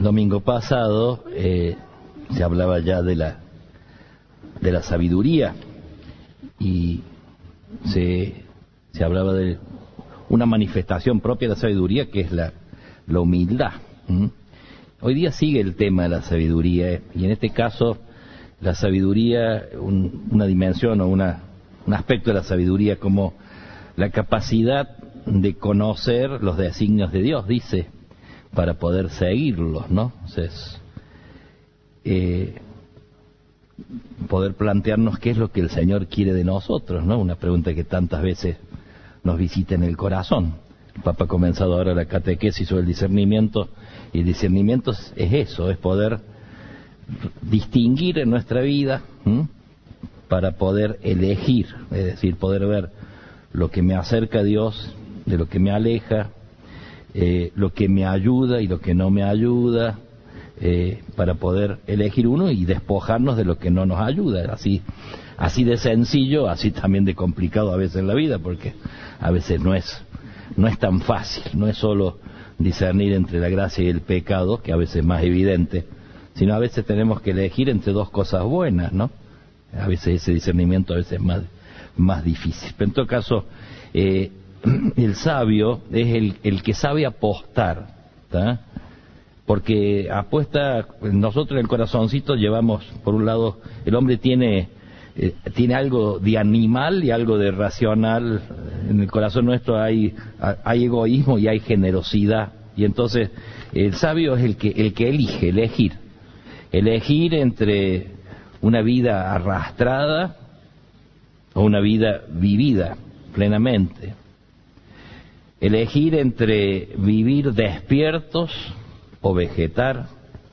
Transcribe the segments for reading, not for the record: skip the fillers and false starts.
domingo pasado se hablaba ya de la sabiduría y se hablaba de una manifestación propia de la sabiduría que es la humildad. Hoy día sigue el tema de la sabiduría y en este caso la sabiduría, una dimensión o un aspecto de la sabiduría como la capacidad de conocer los designios de Dios, dice, para poder seguirlos, ¿no? Entonces, poder plantearnos qué es lo que el Señor quiere de nosotros, ¿no? Una pregunta que tantas veces nos visita en el corazón. El Papa ha comenzado ahora la catequesis sobre el discernimiento, y el discernimiento es eso, es poder distinguir en nuestra vida para poder elegir, es decir, poder ver lo que me acerca a Dios de lo que me aleja, lo que me ayuda y lo que no me ayuda, para poder elegir uno y despojarnos de lo que no nos ayuda. Así de sencillo, así también de complicado a veces en la vida, porque a veces no es tan fácil, no es solo discernir entre la gracia y el pecado, que a veces es más evidente, sino a veces tenemos que elegir entre dos cosas buenas, ¿no? A veces ese discernimiento a veces es más difícil. Pero en todo caso, el sabio es el que sabe apostar, ¿tá? Porque apuesta, nosotros en el corazoncito llevamos, por un lado, el hombre tiene algo de animal y algo de racional. En el corazón nuestro hay egoísmo y hay generosidad, y entonces el sabio es el que elegir entre una vida arrastrada o una vida vivida plenamente, elegir entre vivir despiertos o vegetar,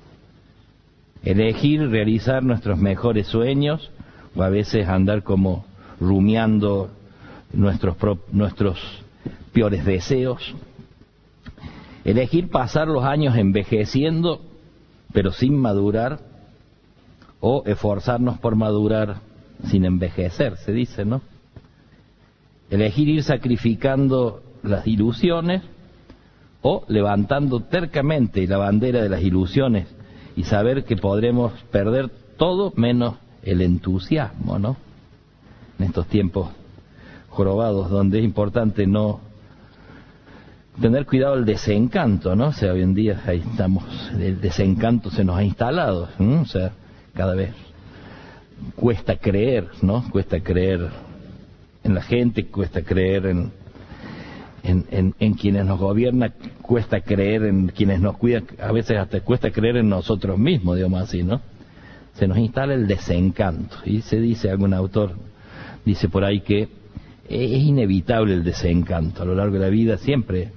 elegir realizar nuestros mejores sueños o a veces andar como rumiando nuestros peores deseos, elegir pasar los años envejeciendo pero sin madurar, o esforzarnos por madurar sin envejecer, se dice, ¿no? Elegir ir sacrificando las ilusiones o levantando tercamente la bandera de las ilusiones y saber que podremos perder todo menos el entusiasmo, ¿no? En estos tiempos jorobados donde es importante no tener cuidado del desencanto, ¿no? O sea, hoy en día ahí estamos, el desencanto se nos ha instalado, ¿no? O sea, cada vez cuesta creer, ¿no? Cuesta creer en la gente, cuesta creer en quienes nos gobiernan, cuesta creer en quienes nos cuidan, a veces hasta cuesta creer en nosotros mismos, digamos así, ¿no? Se nos instala el desencanto, y se dice, algún autor dice por ahí que es inevitable el desencanto. A lo largo de la vida siempre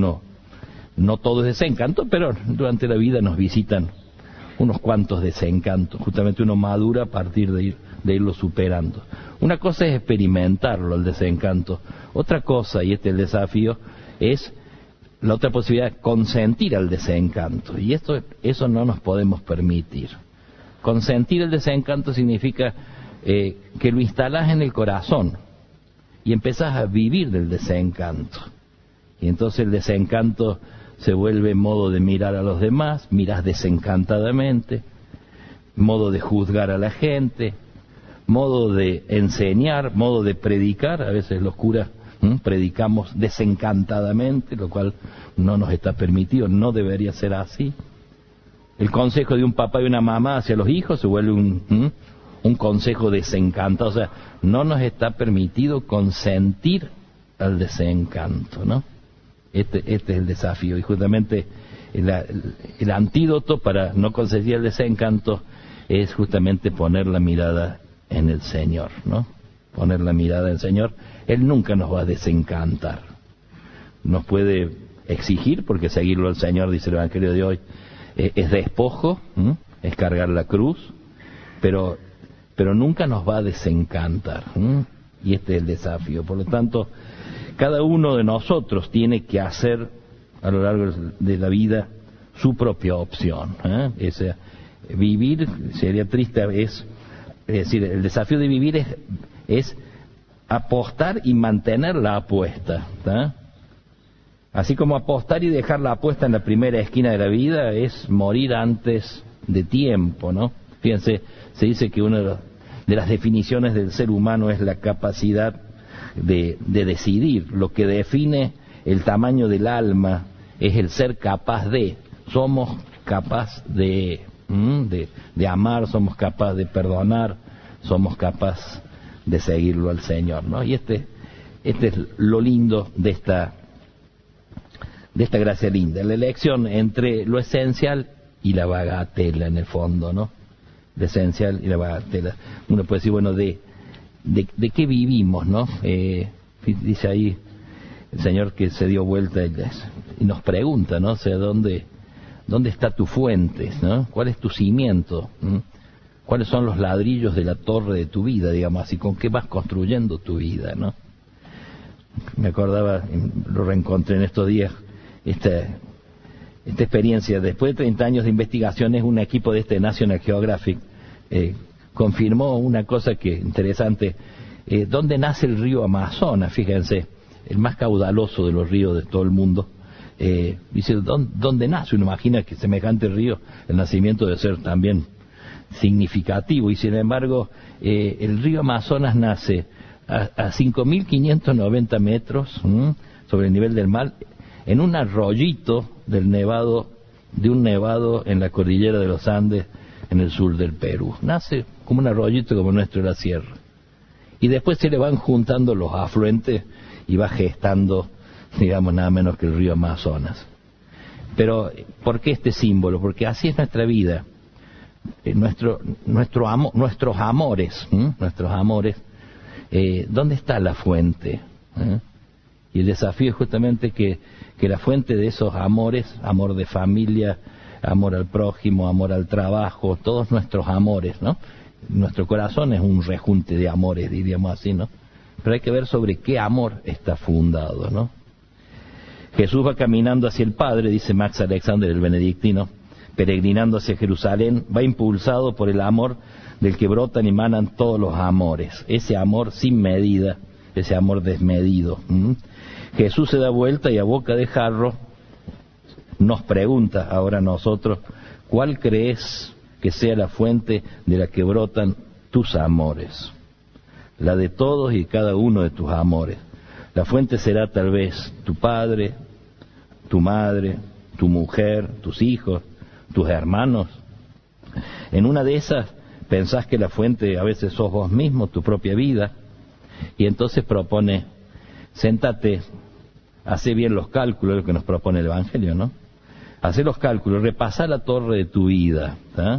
no todo es desencanto, pero durante la vida nos visitan unos cuantos desencantos. Justamente uno madura a partir de irlo superando. Una cosa es experimentarlo, el desencanto. Otra cosa, y este es el desafío, es la otra posibilidad, consentir al desencanto. Y eso no nos podemos permitir. Consentir el desencanto significa que lo instalás en el corazón y empezás a vivir del desencanto. Y entonces el desencanto se vuelve modo de mirar a los demás, mirás desencantadamente, modo de juzgar a la gente, modo de enseñar, modo de predicar. A veces los curas predicamos desencantadamente, lo cual no nos está permitido, no debería ser así. El consejo de un papá y una mamá hacia los hijos se vuelve un consejo desencantado. O sea, no nos está permitido consentir al desencanto, ¿no? Este es el desafío, y justamente el antídoto para no consentir el desencanto es justamente poner la mirada en el Señor, ¿no? Poner la mirada en el Señor. Él nunca nos va a desencantar. Nos puede exigir, porque seguirlo al Señor, dice el Evangelio de hoy, es despojo, es cargar la cruz, pero nunca nos va a desencantar, y este es el desafío. Por lo tanto, cada uno de nosotros tiene que hacer a lo largo de la vida su propia opción, vivir, sería triste, es decir, el desafío de vivir es apostar y mantener la apuesta, ¿tá? Así como apostar y dejar la apuesta en la primera esquina de la vida es morir antes de tiempo, ¿no? Fíjense, se dice que una de las definiciones del ser humano es la capacidad de decidir. Lo que define el tamaño del alma es el ser capaz de. Somos capaces de amar, somos capaces de perdonar, somos capaces de seguirlo al Señor, ¿no? Y este es lo lindo de esta gracia linda, la elección entre lo esencial y la bagatela, en el fondo, ¿no? Lo esencial y la bagatela. Uno puede decir, bueno, ¿de qué vivimos, no? Dice ahí el Señor que se dio vuelta y nos pregunta, ¿no? O sea, ¿dónde está tu fuente, ¿no? ¿Cuál es tu cimiento? ¿Cuáles son los ladrillos de la torre de tu vida, digamos así? ¿Con qué vas construyendo tu vida, no? Me acordaba, lo reencontré en estos días, esta experiencia. Después de 30 años de investigaciones, un equipo de National Geographic confirmó una cosa que interesante. ¿Dónde nace el río Amazonas? Fíjense, el más caudaloso de los ríos de todo el mundo. Dice, ¿dónde nace? Uno imagina que semejante río, el nacimiento debe ser también significativo, y sin embargo el río Amazonas nace a 5.590 metros sobre el nivel del mar, en un arroyito de un nevado en la cordillera de los Andes, en el sur del Perú. Nace como un arroyito como nuestro de la sierra, y después se le van juntando los afluentes y va gestando, digamos, nada menos que el río Amazonas. Pero ¿por qué este símbolo? Porque así es nuestra vida. Nuestros amores, ¿dónde está la fuente? Y el desafío es justamente que la fuente de esos amores, amor de familia, amor al prójimo, amor al trabajo, todos nuestros amores, ¿no? Nuestro corazón es un rejunte de amores, diríamos así, ¿no? Pero hay que ver sobre qué amor está fundado, ¿no? Jesús va caminando hacia el Padre, dice Max Alexander, el benedictino, peregrinando hacia Jerusalén, va impulsado por el amor del que brotan y emanan todos los amores, ese amor sin medida, ese amor desmedido. Jesús se da vuelta y a boca de jarro nos pregunta ahora a nosotros, ¿cuál crees que sea la fuente de la que brotan tus amores? La de todos y cada uno de tus amores. La fuente será tal vez tu padre, tu madre, tu mujer, tus hijos, tus hermanos. En una de esas pensás que la fuente a veces sos vos mismo, tu propia vida, y entonces propone, séntate, hace bien los cálculos, lo que nos propone el Evangelio, ¿no? Hace los cálculos, repasá la torre de tu vida, ¿tá?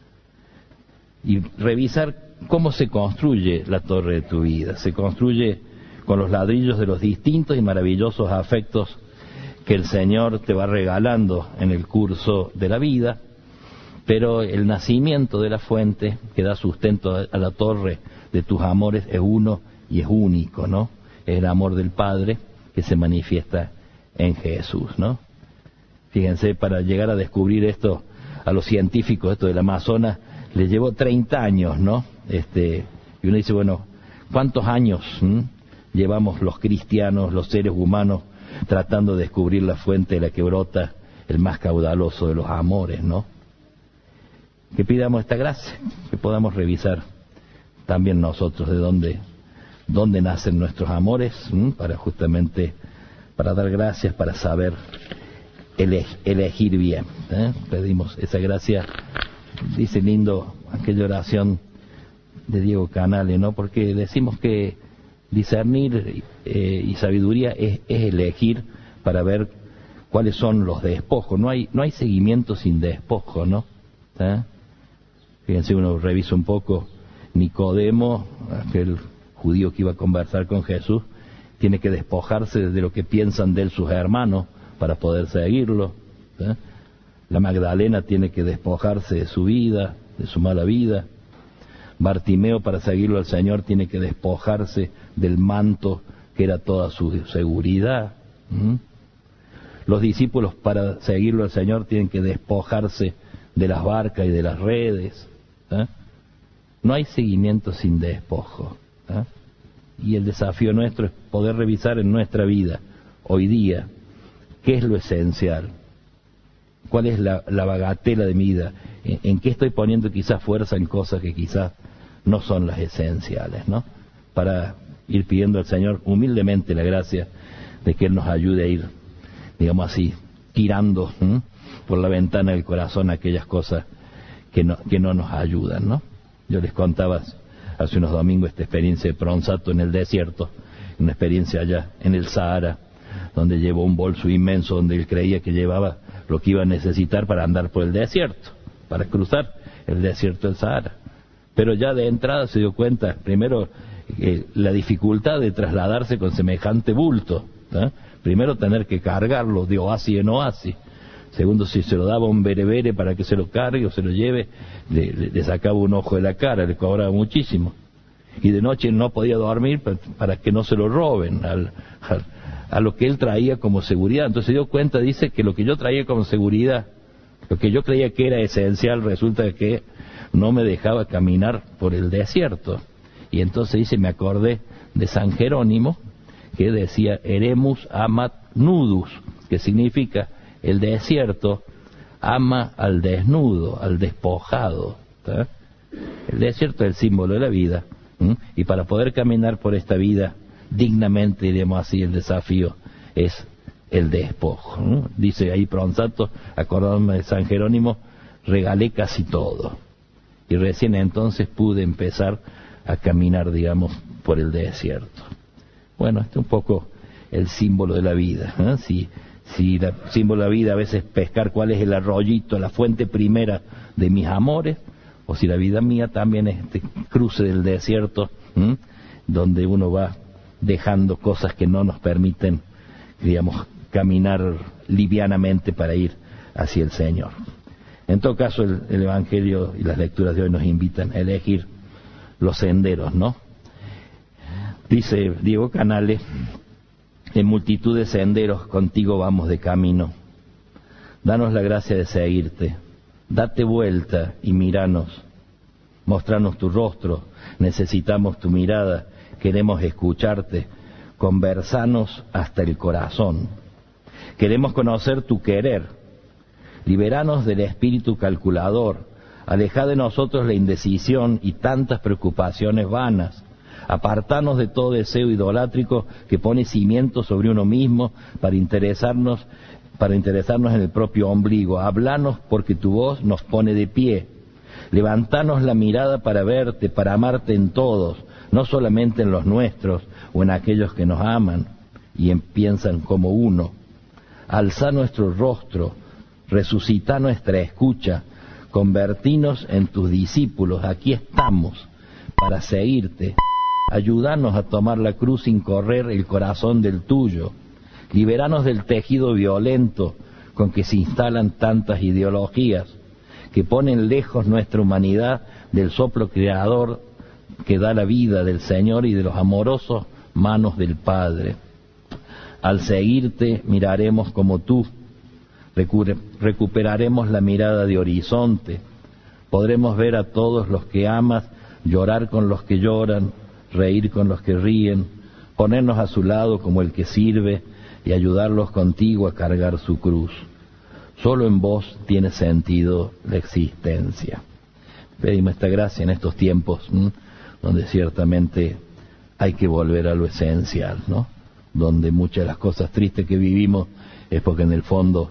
Y revisar cómo se construye la torre de tu vida. Se construye con los ladrillos de los distintos y maravillosos afectos que el Señor te va regalando en el curso de la vida, pero el nacimiento de la fuente que da sustento a la torre de tus amores es uno y es único, ¿no? Es el amor del Padre que se manifiesta en Jesús, ¿no? Fíjense, para llegar a descubrir esto a los científicos, esto del Amazonas, les llevó 30 años, ¿no? Y uno dice, bueno, ¿cuántos años llevamos los cristianos, los seres humanos, tratando de descubrir la fuente de la que brota el más caudaloso de los amores, ¿no? Que pidamos esta gracia, que podamos revisar también nosotros de dónde nacen nuestros amores, para justamente, para dar gracias, para saber elegir bien. Pedimos esa gracia. Dice lindo aquella oración de Diego Canale, ¿no? Porque decimos que discernir y sabiduría es elegir para ver cuáles son los despojos. No hay seguimiento sin despojo, ¿no? Fíjense, uno revisa un poco, Nicodemo, aquel judío que iba a conversar con Jesús, tiene que despojarse de lo que piensan de él sus hermanos para poder seguirlo. La Magdalena tiene que despojarse de su vida, de su mala vida. Bartimeo, para seguirlo al Señor, tiene que despojarse del manto que era toda su seguridad. Los discípulos, para seguirlo al Señor, tienen que despojarse de las barcas y de las redes. No hay seguimiento sin despojo. Y el desafío nuestro es poder revisar en nuestra vida, hoy día, ¿qué es lo esencial? ¿Cuál es la bagatela de mi vida? ¿En qué estoy poniendo quizás fuerza en cosas que quizás no son las esenciales, ¿no? Para ir pidiendo al Señor humildemente la gracia de que Él nos ayude a ir, digamos así, tirando por la ventana del corazón aquellas cosas que no nos ayudan, ¿no? Yo les contaba hace unos domingos esta experiencia de Pronsato en el desierto, una experiencia allá en el Sahara, donde llevó un bolso inmenso donde él creía que llevaba lo que iba a necesitar para andar por el desierto, para cruzar el desierto del Sahara. Pero ya de entrada se dio cuenta, primero, la dificultad de trasladarse con semejante bulto, ¿eh? Primero tener que cargarlo de oasis en oasis. Segundo, si se lo daba un berebere para que se lo cargue o se lo lleve, le sacaba un ojo de la cara, le cobraba muchísimo. Y de noche no podía dormir para que no se lo roben a lo que él traía como seguridad. Entonces se dio cuenta, dice, que lo que yo traía como seguridad, lo que yo creía que era esencial, resulta que no me dejaba caminar por el desierto. Y entonces dice, me acordé de San Jerónimo, que decía, eremus amat nudus, que significa, el desierto ama al desnudo, al despojado. ¿Tá? El desierto es el símbolo de la vida. Y para poder caminar por esta vida dignamente, diremos así, el desafío es el despojo. Dice ahí Pronsato, acordándome de San Jerónimo, regalé casi todo. Y recién entonces pude empezar a caminar, digamos, por el desierto. Bueno, este es un poco el símbolo de la vida. Si el símbolo de la vida a veces pescar cuál es el arroyito, la fuente primera de mis amores, o si la vida mía también es este cruce del desierto, donde uno va dejando cosas que no nos permiten, digamos, caminar livianamente para ir hacia el Señor. En todo caso, el Evangelio y las lecturas de hoy nos invitan a elegir los senderos, ¿no? Dice Diego Canales, en multitud de senderos contigo vamos de camino. Danos la gracia de seguirte. Date vuelta y míranos. Mostranos tu rostro. Necesitamos tu mirada. Queremos escucharte. Conversanos hasta el corazón. Queremos conocer tu querer. Liberanos del espíritu calculador. Aleja de nosotros la indecisión y tantas preocupaciones vanas. Apartanos de todo deseo idolátrico que pone cimientos sobre uno mismo para interesarnos en el propio ombligo. Hablanos porque tu voz nos pone de pie. Levantanos la mirada para verte, para amarte en todos, no solamente en los nuestros o en aquellos que nos aman y piensan como uno. Alza nuestro rostro, resucita nuestra escucha, convertinos en tus discípulos. Aquí estamos para seguirte. Ayúdanos a tomar la cruz sin correr el corazón del tuyo. Liberanos del tejido violento con que se instalan tantas ideologías, que ponen lejos nuestra humanidad del soplo creador que da la vida del Señor y de los amorosos manos del Padre. Al seguirte miraremos como tú, recuperaremos la mirada de horizonte, podremos ver a todos los que amas, llorar con los que lloran, reír con los que ríen, ponernos a su lado como el que sirve y ayudarlos contigo a cargar su cruz. Solo en vos tiene sentido la existencia. Pedimos esta gracia en estos tiempos, donde ciertamente hay que volver a lo esencial, ¿no? Donde muchas de las cosas tristes que vivimos es porque en el fondo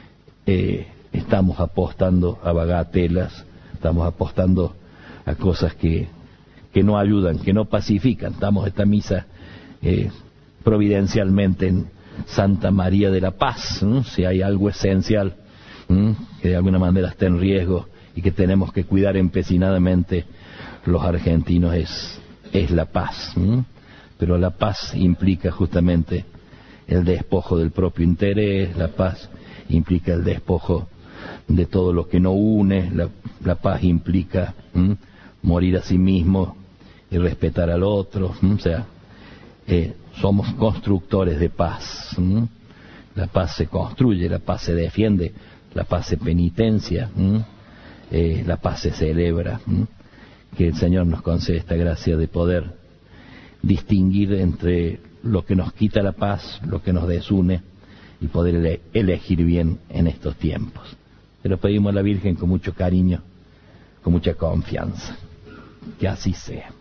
estamos apostando a bagatelas, estamos apostando a cosas que no ayudan, que no pacifican. Damos esta misa providencialmente en Santa María de la Paz, ¿no? Si hay algo esencial que de alguna manera está en riesgo y que tenemos que cuidar empecinadamente los argentinos es la paz, pero la paz implica justamente el despojo del propio interés, la paz implica el despojo de todo lo que no une, la paz implica morir a sí mismo y respetar al otro, o sea, somos constructores de paz. La paz se construye, la paz se defiende, la paz se penitencia, la paz se celebra. Que el Señor nos concede esta gracia de poder distinguir entre lo que nos quita la paz, lo que nos desune, y poder elegir bien en estos tiempos. Se lo pedimos a la Virgen con mucho cariño, con mucha confianza. Que así sea.